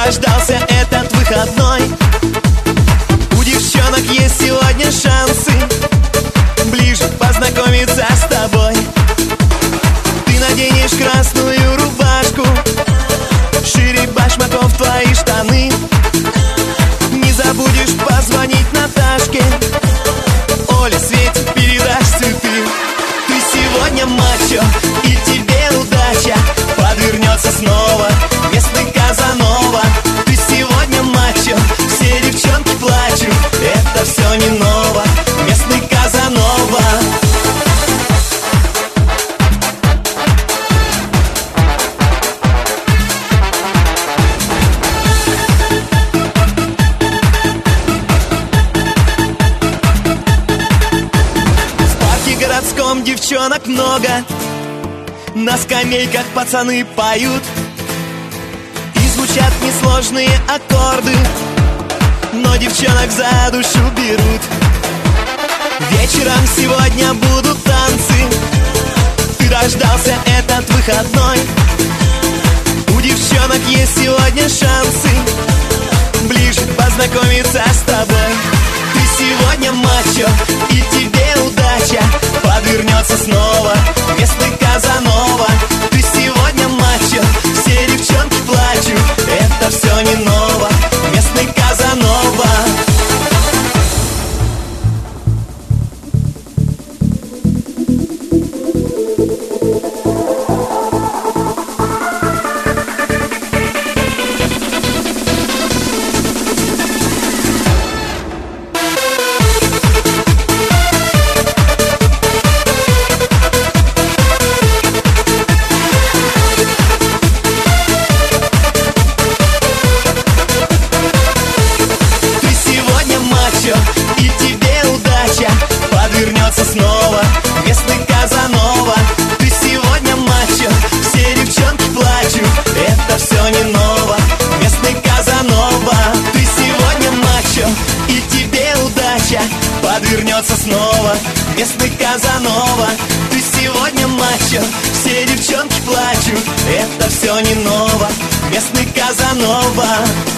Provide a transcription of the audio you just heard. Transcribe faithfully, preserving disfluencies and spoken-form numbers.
рождался этот выходной. У девчонок есть сегодня шансы ближе познакомиться с тобой. Ты наденешь красную рубашку, шире башмаков твои штаны. Не забудешь позвонить Наташке, Оле, Свете передашь цветы. Ты сегодня мачо, и тебе удача подвернется снова. Местный Казанова, ты сегодня мачо, все девчонки плачут, это все не ново. Местный Казанова. В парке городском девчонок много, на скамейках пацаны поют, и звучат несложные аккорды, но девчонок за душу берут. Вечером сегодня будут танцы, ты рождался этот выходной. У девчонок есть сегодня шансы ближе познакомиться с тобой. Ты сегодня мачо, и тебе удача подвернется снова. Местный Казанова, ты сегодня мачо, все девчонки плачут, это все не ново. Местный Казанова. И тебе удача подвернется снова. Местный Казанова, ты сегодня мачо, все девчонки плачут, это все не ново. Местный Казанова, ты сегодня мачо, и тебе удача подвернется снова. Местный Казанова, ты сегодня мачо, все девчонки плачут, это все не ново. Местный Казанова.